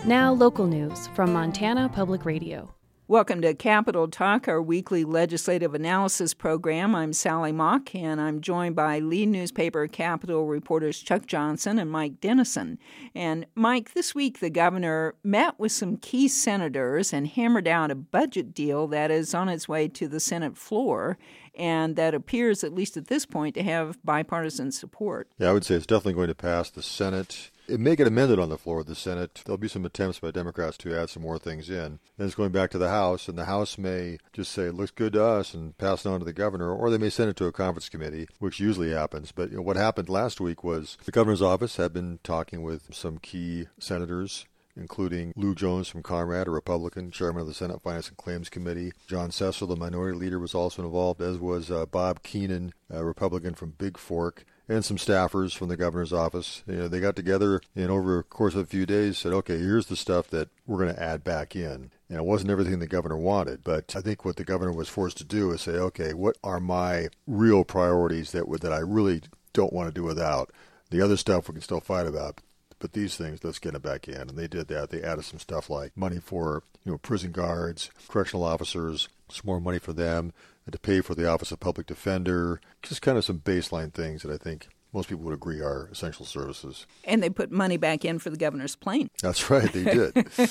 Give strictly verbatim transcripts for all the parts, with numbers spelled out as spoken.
Now, local news from Montana Public Radio. Welcome to Capitol Talk, our weekly legislative analysis program. I'm Sally Mock, and I'm joined by lead newspaper Capitol reporters Chuck Johnson and Mike Dennison. And Mike, this week the governor met with some key senators and hammered out a budget deal that is on its way to the Senate floor, and that appears, at least at this point, to have bipartisan support. Yeah, I would say it's definitely going to pass the Senate. It may get amended on the floor of the Senate. There'll be some attempts by Democrats to add some more things in. Then it's going back to the House, and the House may just say, it looks good to us, and pass it on to the governor, or they may send it to a conference committee, which usually happens. But you know, what happened last week was the governor's office had been talking with some key senators, including Lou Jones from Conrad, a Republican, chairman of the Senate Finance and Claims Committee. John Cecil, the minority leader, was also involved, as was uh, Bob Keenan, a Republican from Big Fork, and some staffers from the governor's office. You know, they got together and over the course of a few days said, okay, here's the stuff that we're going to add back in. And it wasn't everything the governor wanted, but I think what the governor was forced to do is say, okay, what are my real priorities that would, that I really don't want to do without? The other stuff we can still fight about, but these things, let's get it back in. And they did that. They added some stuff like money for, you know, prison guards, correctional officers, some more money for them, and to pay for the Office of Public Defender, just kind of some baseline things that I think most people would agree are essential services. And they put money back in for the governor's plane. That's right, they did.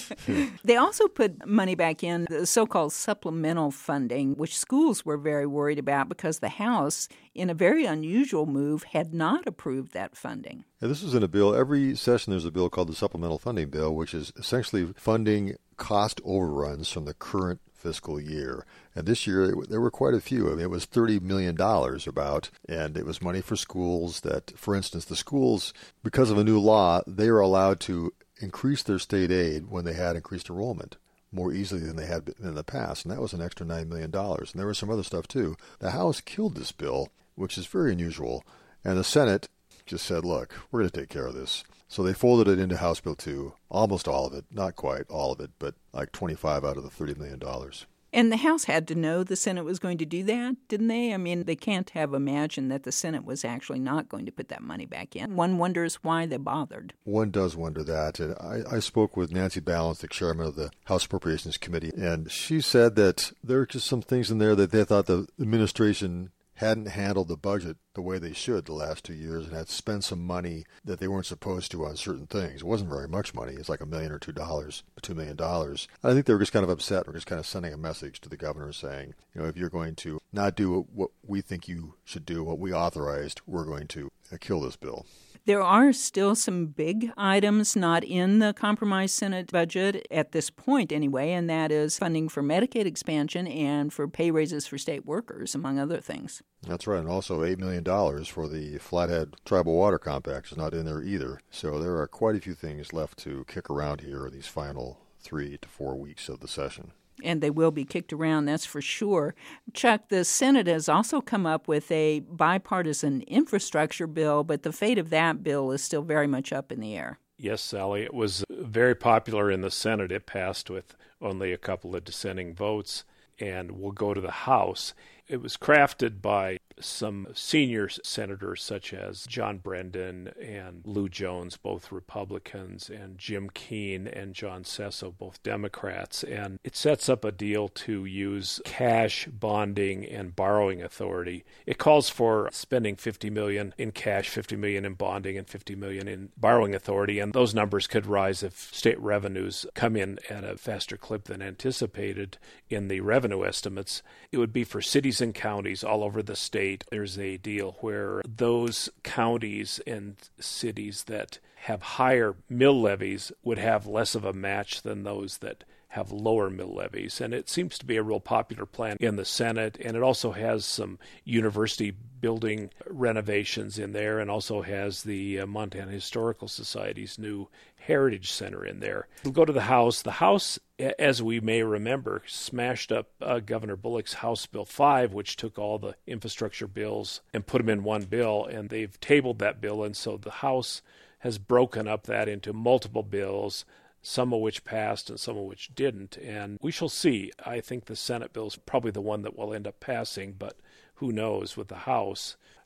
They also put money back in the so-called supplemental funding, which schools were very worried about because the House, in a very unusual move, had not approved that funding. Yeah, this was in a bill. Every session there's a bill called the Supplemental Funding Bill, which is essentially funding cost overruns from the current fiscal year. And this year, there were quite a few. I mean, it was thirty million dollars about, and it was money for schools that, for instance, the schools, because of a new law, they are allowed to increase their state aid when they had increased enrollment more easily than they had in the past. And that was an extra nine million dollars. And there was some other stuff, too. The House killed this bill, which is very unusual. And the Senate just said, look, we're going to take care of this. So they folded it into House Bill two, almost all of it, not quite all of it, but like twenty-five out of the thirty million dollars. And the House had to know the Senate was going to do that, didn't they? I mean, they can't have imagined that the Senate was actually not going to put that money back in. One wonders why they bothered. One does wonder that. And I, I spoke with Nancy Ballance, the chairman of the House Appropriations Committee, and she said that there are just some things in there that they thought the administration hadn't handled the budget the way they should the last two years and had spent some money that they weren't supposed to on certain things. It wasn't very much money. It's like a million or two dollars, two million dollars. I think they were just kind of upset. We're just kind of sending a message to the governor saying, you know, if you're going to not do what we think you should do, what we authorized, we're going to kill this bill. There are still some big items not in the compromise Senate budget at this point anyway, and that is funding for Medicaid expansion and for pay raises for state workers, among other things. That's right, and also eight million dollars for the Flathead Tribal Water Compact is not in there either. So there are quite a few things left to kick around here in these final three to four weeks of the session. And they will be kicked around, that's for sure. Chuck, the Senate has also come up with a bipartisan infrastructure bill, but the fate of that bill is still very much up in the air. Yes, Sally. It was very popular in the Senate. It passed with only a couple of dissenting votes and will go to the House. It was crafted by some senior senators such as John Brendan and Lou Jones, both Republicans, and Jim Keene and John Cecil, both Democrats. And it sets up a deal to use cash bonding and borrowing authority. It calls for spending fifty million dollars in cash, fifty million dollars in bonding, and fifty million dollars in borrowing authority. And those numbers could rise if state revenues come in at a faster clip than anticipated in the revenue estimates. It would be for cities and counties all over the state. There's a deal where those counties and cities that have higher mill levies would have less of a match than those that have lower mill levies. And it seems to be a real popular plan in the Senate. And it also has some university building renovations in there, and also has the uh, Montana Historical Society's new Heritage Center in there. We'll go to the House. The House, as we may remember, smashed up uh, Governor Bullock's House Bill five, which took all the infrastructure bills and put them in one bill, and they've tabled that bill. And so the House has broken up that into multiple bills, some of which passed and some of which didn't. And we shall see. I think the Senate bill is probably the one that will end up passing, but who knows with the House.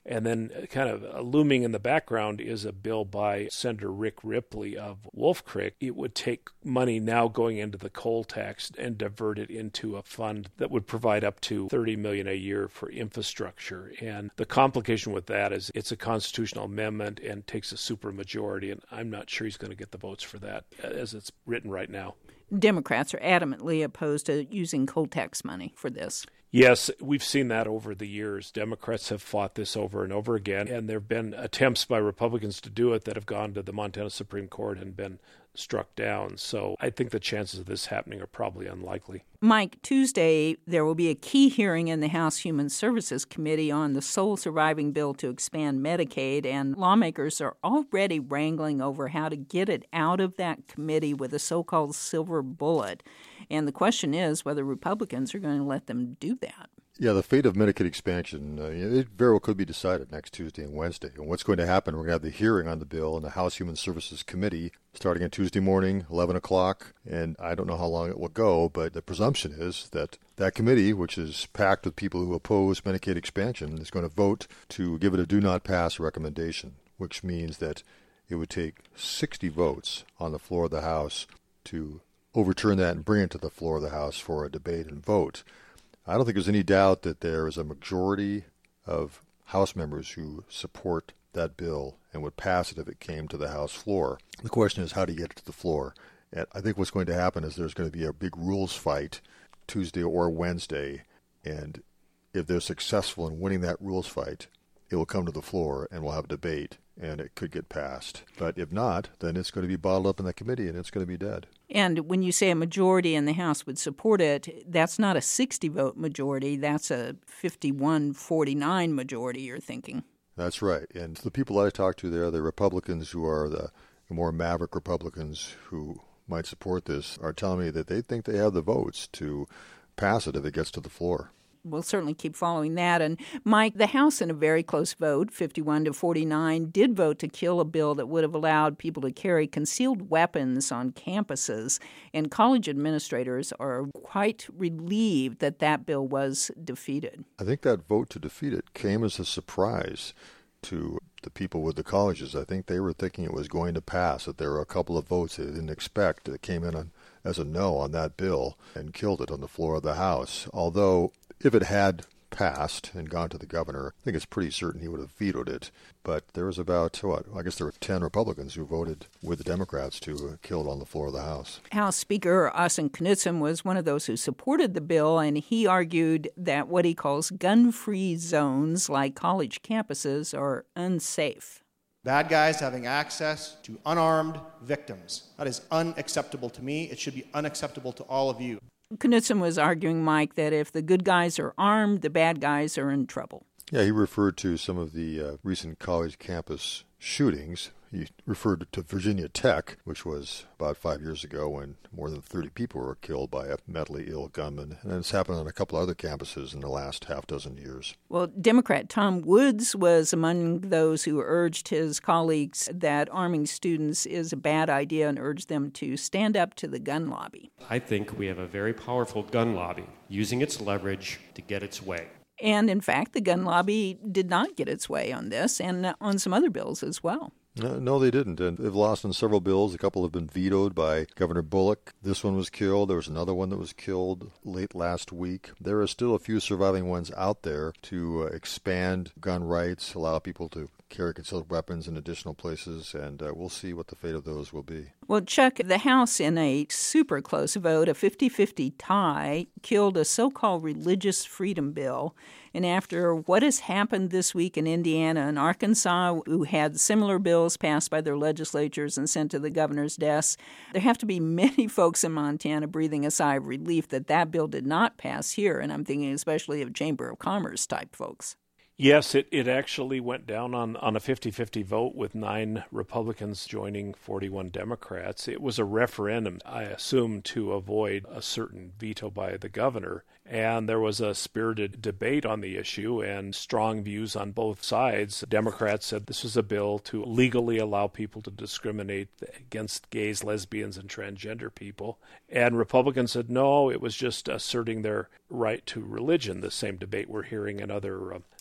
And then kind of looming in the background is a bill by Senator Rick Ripley of Wolf Creek. It would take money now going into the coal tax and divert it into a fund that would provide up to thirty million dollars a year for infrastructure. And the complication with that is it's a constitutional amendment and takes a supermajority, and I'm not sure he's going to get the votes for that as it's written right now. Democrats are adamantly opposed to using coal tax money for this. Yes, we've seen that over the years. Democrats have fought this over and over again, and there have been attempts by Republicans to do it that have gone to the Montana Supreme Court and been struck down. So I think the chances of this happening are probably unlikely. Mike, Tuesday there will be a key hearing in the House Human Services Committee on the sole surviving bill to expand Medicaid, and lawmakers are already wrangling over how to get it out of that committee with a so-called silver bullet. And the question is whether Republicans are going to let them do that. Yeah, the fate of Medicaid expansion, uh, it very well could be decided next Tuesday and Wednesday. And what's going to happen, we're going to have the hearing on the bill in the House Human Services Committee starting on Tuesday morning, eleven o'clock. And I don't know how long it will go, but the presumption is that that committee, which is packed with people who oppose Medicaid expansion, is going to vote to give it a do not pass recommendation, which means that it would take sixty votes on the floor of the House to overturn that and bring it to the floor of the House for a debate and vote. I don't think there's any doubt that there is a majority of House members who support that bill and would pass it if it came to the House floor. The question is how do you get it to the floor? And I think what's going to happen is there's going to be a big rules fight Tuesday or Wednesday, and if they're successful in winning that rules fight, it will come to the floor and we'll have a debate and it could get passed. But if not, then it's going to be bottled up in the committee and it's going to be dead. And when you say a majority in the House would support it, that's not a sixty-vote majority. That's a fifty-one forty-nine majority, you're thinking. That's right. And the people I talked to there, the Republicans who are the more maverick Republicans who might support this, are telling me that they think they have the votes to pass it if it gets to the floor. We'll certainly keep following that. And, Mike, the House, in a very close vote, fifty-one to forty-nine, did vote to kill a bill that would have allowed people to carry concealed weapons on campuses. And college administrators are quite relieved that that bill was defeated. I think that vote to defeat it came as a surprise to the people with the colleges. I think they were thinking it was going to pass, that there were a couple of votes they didn't expect that came in on, as a no on that bill and killed it on the floor of the House. Although if it had passed and gone to the governor, I think it's pretty certain he would have vetoed it. But there was about, what, I guess there were ten Republicans who voted with the Democrats to kill it on the floor of the House. House Speaker Austin Knudsen was one of those who supported the bill, and he argued that what he calls gun-free zones, like college campuses, are unsafe. Bad guys having access to unarmed victims. That is unacceptable to me. It should be unacceptable to all of you. Knudsen was arguing, Mike, that if the good guys are armed, the bad guys are in trouble. Yeah, he referred to some of the uh, recent college campus shootings. He referred to Virginia Tech, which was about five years ago when more than thirty people were killed by a mentally ill gunman. And it's happened on a couple other campuses in the last half dozen years. Well, Democrat Tom Woods was among those who urged his colleagues that arming students is a bad idea and urged them to stand up to the gun lobby. I think we have a very powerful gun lobby using its leverage to get its way. And, in fact, the gun lobby did not get its way on this and on some other bills as well. No, no, they didn't. And they've lost on several bills. A couple have been vetoed by Governor Bullock. This one was killed. There was another one that was killed late last week. There are still a few surviving ones out there to uh, expand gun rights, allow people to carry concealed weapons in additional places, and uh, we'll see what the fate of those will be. Well, Chuck, the House, in a super close vote, a fifty-fifty tie, killed a so-called religious freedom bill. And after what has happened this week in Indiana and Arkansas, who had similar bills passed by their legislatures and sent to the governor's desk, there have to be many folks in Montana breathing a sigh of relief that that bill did not pass here. And I'm thinking especially of Chamber of Commerce type folks. Yes, it, it actually went down on, on a fifty-fifty vote with nine Republicans joining forty-one Democrats. It was a referendum, I assume, to avoid a certain veto by the governor. And there was a spirited debate on the issue and strong views on both sides. Democrats said this was a bill to legally allow people to discriminate against gays, lesbians, and transgender people. And Republicans said no, it was just asserting their right to religion, the same debate we're hearing in other uh,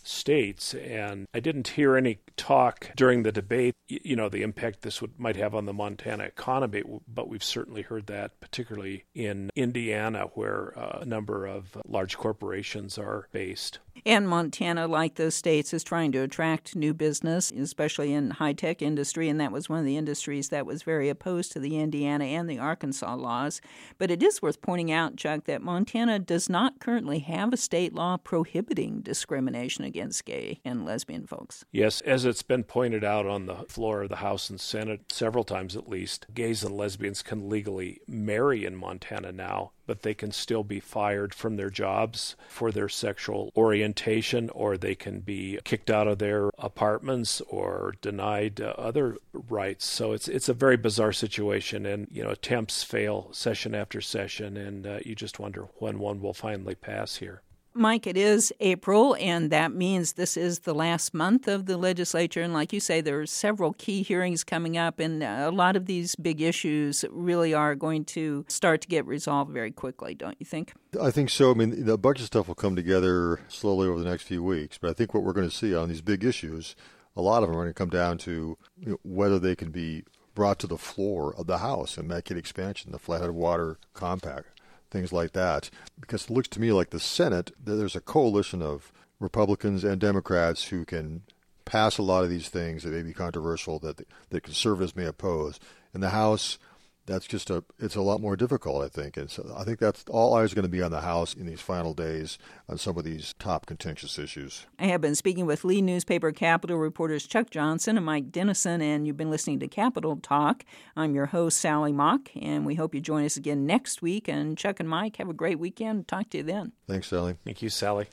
states. And I didn't hear any talk during the debate, you know, the impact this would might have on the Montana economy, but we've certainly heard that, particularly in Indiana, where uh, a number of large corporations are based. And Montana, like those states, is trying to attract new business, especially in high-tech industry, and that was one of the industries that was very opposed to the Indiana and the Arkansas laws. But it is worth pointing out, Chuck, that Montana does not currently have a state law prohibiting discrimination against gay and lesbian folks. Yes, as it's been pointed out on the floor of the House and Senate several times at least, gays and lesbians can legally marry in Montana now, but they can still be fired from their jobs for their sexual orientation, or they can be kicked out of their apartments or denied uh, other rights. So it's it's a very bizarre situation, and you know attempts fail session after session, and uh, you just wonder when one will finally pass here. Mike, it is April, and that means this is the last month of the legislature. And like you say, there are several key hearings coming up, and a lot of these big issues really are going to start to get resolved very quickly, don't you think? I think so. I mean, the budget stuff will come together slowly over the next few weeks. But I think what we're going to see on these big issues, a lot of them are going to come down to you know, whether they can be brought to the floor of the House and Medicaid expansion, the Flathead Water Compact, things like that, because it looks to me like the Senate, there's a coalition of Republicans and Democrats who can pass a lot of these things that may be controversial, that the, that conservatives may oppose. In the House, that's just a, it's a lot more difficult, I think. And so I think that's all eyes are going to be on the House in these final days on some of these top contentious issues. I have been speaking with Lee newspaper Capitol reporters Chuck Johnson and Mike Dennison, and you've been listening to Capitol Talk. I'm your host, Sally Mock, and we hope you join us again next week. And Chuck and Mike, have a great weekend. Talk to you then. Thanks, Sally. Thank you, Sally.